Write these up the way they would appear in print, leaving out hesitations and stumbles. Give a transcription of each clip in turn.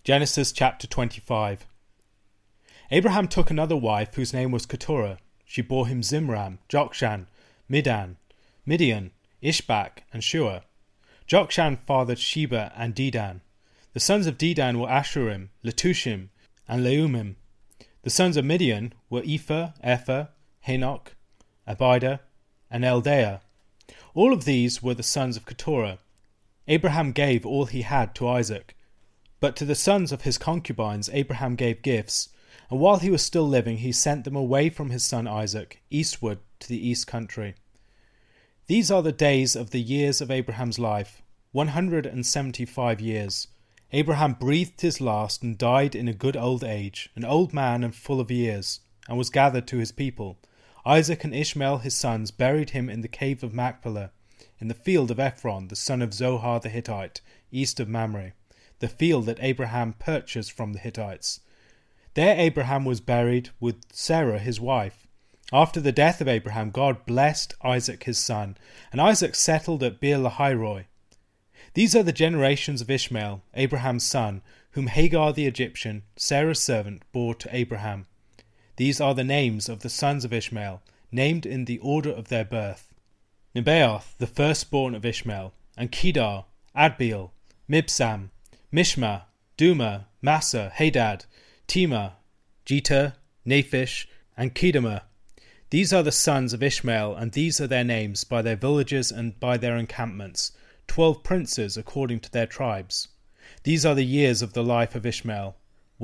Genesis chapter 25. Abraham took another wife whose name was Keturah. She bore him Zimran, Jokshan, Midan, Midian, Ishbak, and Shua. Jokshan fathered Sheba and Dedan. The sons of Dedan were Ashurim, Letushim, and Leumim. The sons of Midian were Ephah, Henoch, Abida, and Eldaah. All of these were the sons of Keturah. Abraham gave all he had to Isaac. But to the sons of his concubines Abraham gave gifts, and while he was still living he sent them away from his son Isaac, eastward to the east country. These are the days of the years of Abraham's life, 175 years. Abraham breathed his last and died in a good old age, an old man and full of years, and was gathered to his people. Isaac and Ishmael his sons buried him in the cave of Machpelah, in the field of Ephron, the son of Zohar the Hittite, east of Mamre, the field that Abraham purchased from the Hittites. There Abraham was buried with Sarah his wife. After the death of Abraham, God blessed Isaac his son, and Isaac settled at Beer-lahai-roi. These are the generations of Ishmael, Abraham's son, whom Hagar the Egyptian, Sarah's servant, bore to Abraham. These are the names of the sons of Ishmael, named in the order of their birth: Nebaioth, the firstborn of Ishmael, and Kedar, Adbeel, Mibsam, Mishma, Duma, Massa, Hadad, Tema, Jeter, Naphish, and Kedemah. These are the sons of Ishmael, and these are their names by their villages and by their encampments, 12 princes according to their tribes. These are the years of the life of Ishmael,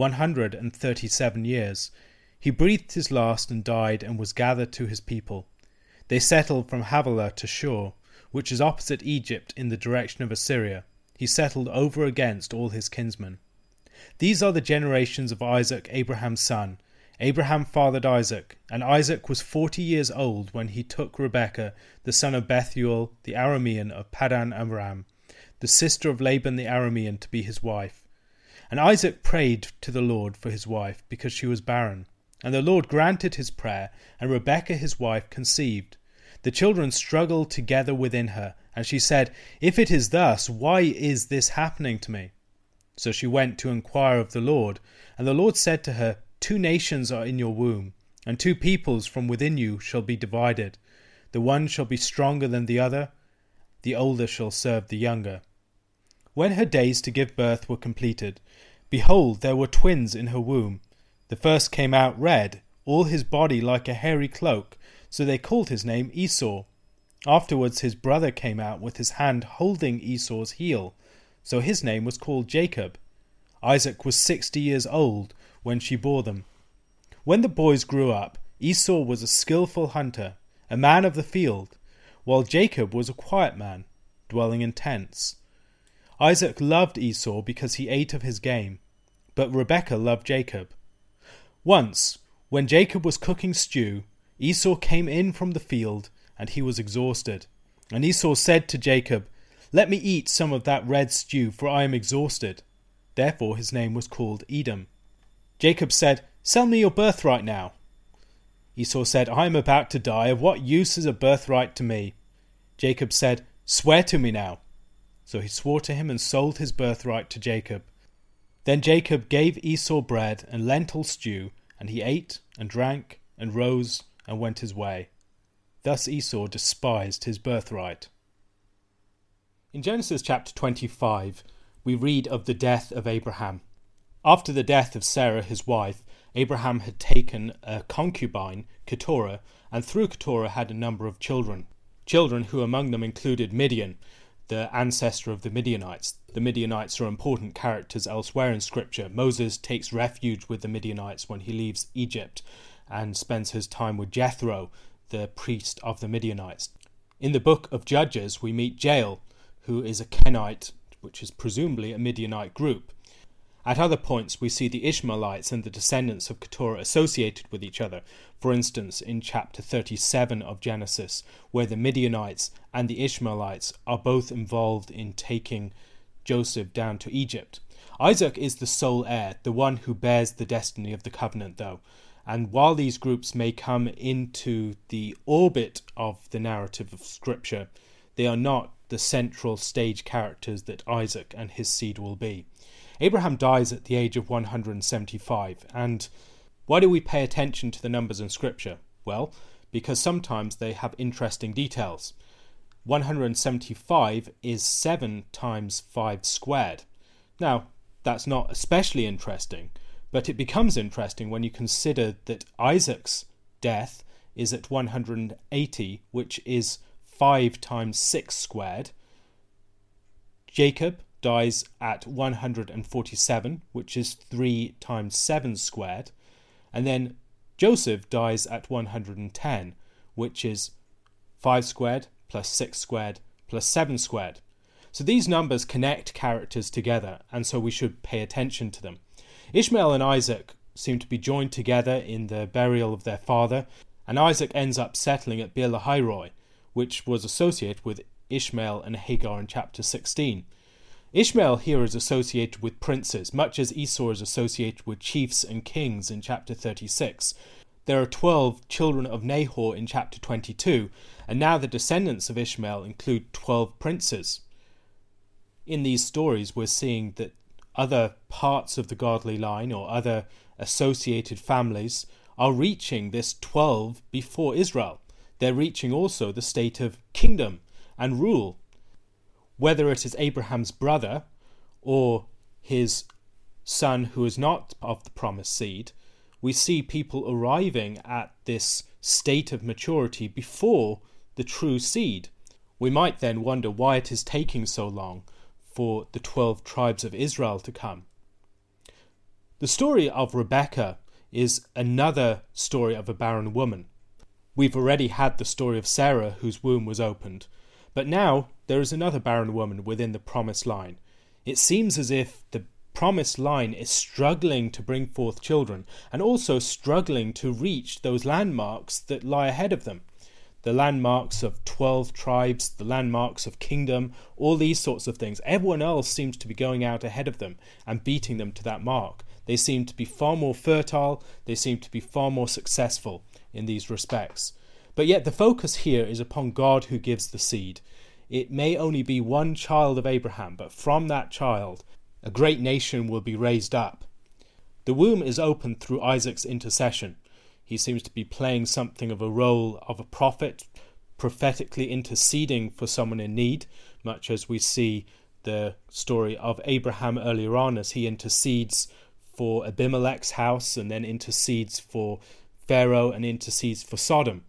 137 years. He breathed his last and died and was gathered to his people. They settled from Havilah to Shur, which is opposite Egypt in the direction of Assyria. He settled over against all his kinsmen. These are the generations of Isaac, Abraham's son. Abraham fathered Isaac, and Isaac was 40 years old when he took Rebekah, the son of Bethuel the Aramean of Paddan Aram, the sister of Laban the Aramean, to be his wife. And Isaac prayed to the Lord for his wife, because she was barren. And the Lord granted his prayer, and Rebekah his wife conceived. The children struggled together within her, and she said, "If it is thus, why is this happening to me?" So she went to inquire of the Lord, and the Lord said to her, 2 nations are in your womb, and 2 peoples from within you shall be divided. The one shall be stronger than the other, the older shall serve the younger. When her days to give birth were completed, behold, there were twins in her womb. The first came out red, all his body like a hairy cloak, so they called his name Esau. Afterwards his brother came out with his hand holding Esau's heel, so his name was called Jacob. Isaac was 60 years old when she bore them. When the boys grew up, Esau was a skillful hunter, a man of the field, while Jacob was a quiet man, dwelling in tents. Isaac loved Esau because he ate of his game, but Rebekah loved Jacob. Once, when Jacob was cooking stew, Esau came in from the field, and he was exhausted. And Esau said to Jacob, "Let me eat some of that red stew, for I am exhausted." Therefore his name was called Edom. Jacob said, "Sell me your birthright now." Esau said, "I am about to die. Of what use is a birthright to me?" Jacob said, "Swear to me now." So he swore to him and sold his birthright to Jacob. Then Jacob gave Esau bread and lentil stew, and he ate and drank and rose and went his way. Thus Esau despised his birthright. In Genesis chapter 25, we read of the death of Abraham. After the death of Sarah his wife, Abraham had taken a concubine, Keturah, and through Keturah had a number of children who among them included Midian, the ancestor of the Midianites. The Midianites are important characters elsewhere in Scripture. Moses takes refuge with the Midianites when he leaves Egypt and spends his time with Jethro, the priest of the Midianites. In the book of Judges, we meet Jael, who is a Kenite, which is presumably a Midianite group. At other points, we see the Ishmaelites and the descendants of Keturah associated with each other. For instance, in chapter 37 of Genesis, where the Midianites and the Ishmaelites are both involved in taking Joseph down to Egypt. Isaac is the sole heir, the one who bears the destiny of the covenant, though. And while these groups may come into the orbit of the narrative of Scripture, they are not the central stage characters that Isaac and his seed will be. Abraham dies at the age of 175, and why do we pay attention to the numbers in Scripture? Well, because sometimes they have interesting details. 175 is 7 times 5 squared. Now, that's not especially interesting, but it becomes interesting when you consider that Isaac's death is at 180, which is 5 times 6 squared. Jacob dies at 147, which is 3 times 7 squared. And then Joseph dies at 110, which is 5 squared plus 6 squared plus 7 squared. So these numbers connect characters together, and so we should pay attention to them. Ishmael and Isaac seem to be joined together in the burial of their father, and Isaac ends up settling at Beer Lahai Roi, which was associated with Ishmael and Hagar in chapter 16. Ishmael here is associated with princes, much as Esau is associated with chiefs and kings in chapter 36. There are 12 children of Nahor in chapter 22, and now the descendants of Ishmael include 12 princes. In these stories, we're seeing that other parts of the godly line or other associated families are reaching this 12 before Israel. They're reaching also the state of kingdom and rule. Whether it is Abraham's brother or his son who is not of the promised seed, we see people arriving at this state of maturity before the true seed. We might then wonder why it is taking so long for the 12 tribes of Israel to come. The story of Rebekah is another story of a barren woman. We've already had the story of Sarah, whose womb was opened, but now there is another barren woman within the promised line. It seems as if the promised line is struggling to bring forth children, and also struggling to reach those landmarks that lie ahead of them. The landmarks of 12 tribes, the landmarks of kingdom, all these sorts of things. Everyone else seems to be going out ahead of them and beating them to that mark. They seem to be far more fertile, they seem to be far more successful in these respects. But yet the focus here is upon God who gives the seed. It may only be one child of Abraham, but from that child a great nation will be raised up. The womb is opened through Isaac's intercession. He seems to be playing something of a role of a prophet, prophetically interceding for someone in need, much as we see the story of Abraham earlier on as he intercedes for Abimelech's house and then intercedes for Pharaoh and intercedes for Sodom.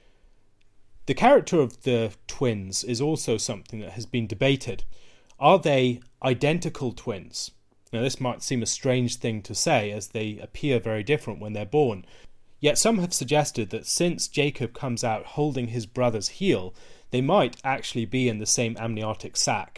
The character of the twins is also something that has been debated. Are they identical twins? Now this might seem a strange thing to say as they appear very different when they're born. Yet some have suggested that since Jacob comes out holding his brother's heel, they might actually be in the same amniotic sac.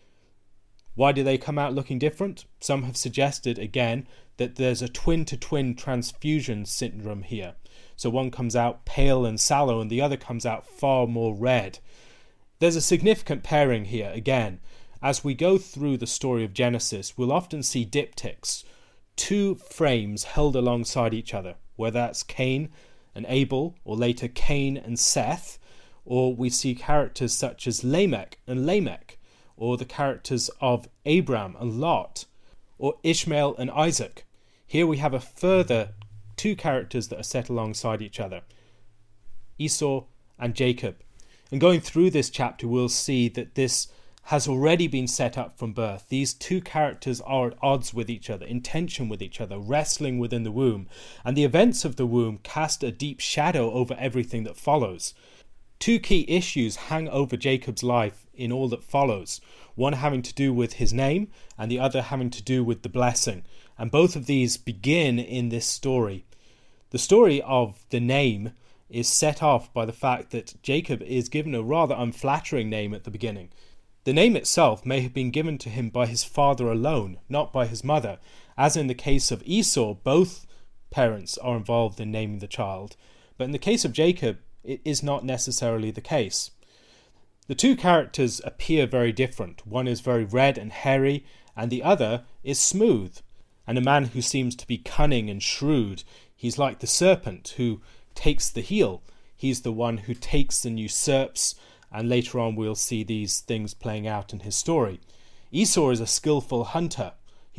Why do they come out looking different? Some have suggested, again, that there's a twin-to-twin transfusion syndrome here. So one comes out pale and sallow and the other comes out far more red. There's a significant pairing here, again. As we go through the story of Genesis, we'll often see diptychs, two frames held alongside each other, whether that's Cain and Abel, or later Cain and Seth, or we see characters such as Lamech and Lamech, or the characters of Abram and Lot, or Ishmael and Isaac. Here we have a further two characters that are set alongside each other, Esau and Jacob. And going through this chapter, we'll see that this has already been set up from birth. These two characters are at odds with each other, in tension with each other, wrestling within the womb. And the events of the womb cast a deep shadow over everything that follows. Two key issues hang over Jacob's life in all that follows, one having to do with his name and the other having to do with the blessing. And both of these begin in this story. The story of the name is set off by the fact that Jacob is given a rather unflattering name at the beginning. The name itself may have been given to him by his father alone, not by his mother. As in the case of Esau, both parents are involved in naming the child. But in the case of Jacob, it is not necessarily the case. The two characters appear very different. One is very red and hairy, and the other is smooth. And a man who seems to be cunning and shrewd. He's like the serpent who takes the heel. He's the one who takes and usurps, and later on we'll see these things playing out in his story. Esau is a skillful hunter.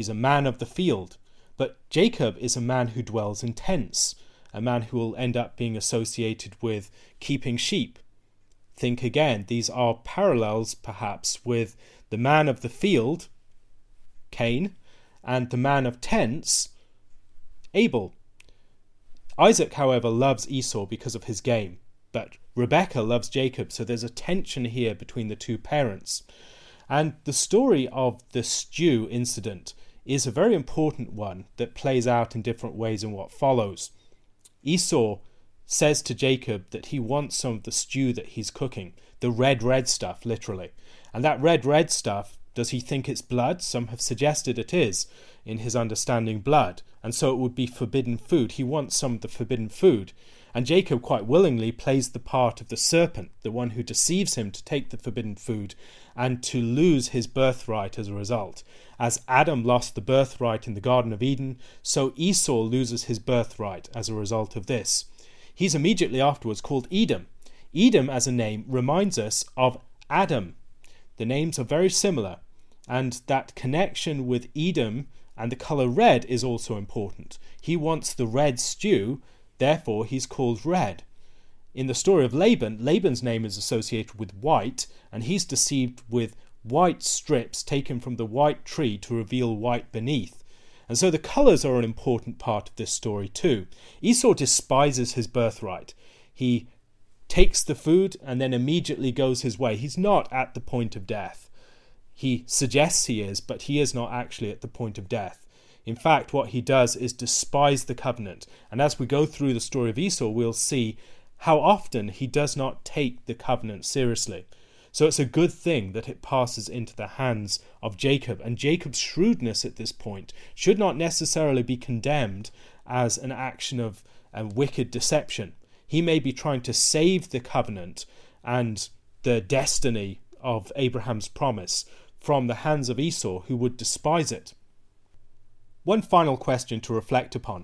He's a man of the field. But Jacob is a man who dwells in tents, a man who will end up being associated with keeping sheep. Think again, these are parallels perhaps with the man of the field, Cain, and the man of tents, Abel. Isaac, however, loves Esau because of his game, but Rebekah loves Jacob, so there's a tension here between the two parents. And the story of the stew incident is a very important one that plays out in different ways in what follows. Esau says to Jacob that he wants some of the stew that he's cooking, the red stuff, literally. And that red stuff, does he think it's blood? Some have suggested it is, in his understanding, blood, and so it would be forbidden food. He wants some of the forbidden food. And Jacob quite willingly plays the part of the serpent, the one who deceives him to take the forbidden food and to lose his birthright as a result. As Adam lost the birthright in the Garden of Eden, so Esau loses his birthright as a result of this. He's immediately afterwards called Edom. Edom as a name reminds us of Adam. The names are very similar, and that connection with Edom and the colour red is also important. He wants the red stew, therefore he's called red. In the story of Laban, Laban's name is associated with white, and he's deceived with white strips taken from the white tree to reveal white beneath. And so the colours are an important part of this story too. Esau despises his birthright. He takes the food and then immediately goes his way. He's not at the point of death. He suggests he is, but he is not actually at the point of death. In fact, what he does is despise the covenant. And as we go through the story of Esau, we'll see how often he does not take the covenant seriously. So it's a good thing that it passes into the hands of Jacob. And Jacob's shrewdness at this point should not necessarily be condemned as an action of wicked deception. He may be trying to save the covenant and the destiny of Abraham's promise from the hands of Esau, who would despise it. One final question to reflect upon.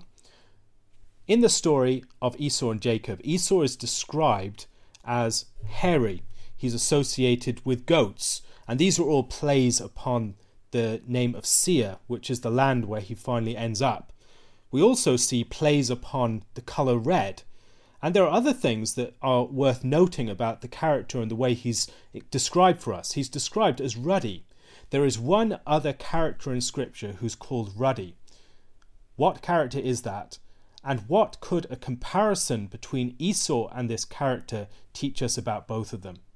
In the story of Esau and Jacob, Esau is described as hairy. He's associated with goats, and these are all plays upon the name of Seir, which is the land where he finally ends up. We also see plays upon the colour red, and there are other things that are worth noting about the character and the way he's described for us. He's described as ruddy. There is one other character in Scripture who's called ruddy. What character is that? And what could a comparison between Esau and this character teach us about both of them?